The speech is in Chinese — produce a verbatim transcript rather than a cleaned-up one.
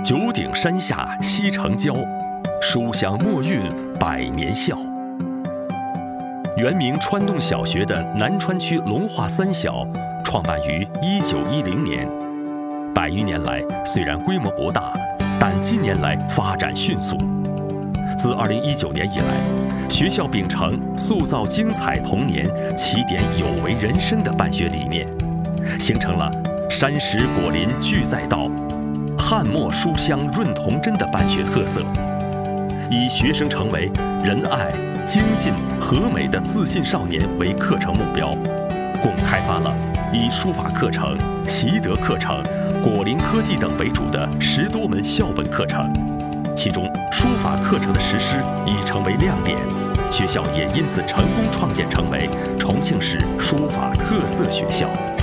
九鼎山下西城郊，书香墨韵百年校。原名川洞小学的南川区龙华三小，创办于一九一零年。百余年来，虽然规模不大，但近年来发展迅速。自二零一九年以来，学校秉承塑造精彩童年、起点有为人生的办学理念，形成了山石果林俱在道，汉墨书香润童真的办学特色，以学生成为仁爱、精进、和美的自信少年为课程目标，共开发了以书法课程、习得课程、果林科技等为主的十多门校本课程。其中，书法课程的实施已成为亮点，学校也因此成功创建成为重庆市书法特色学校。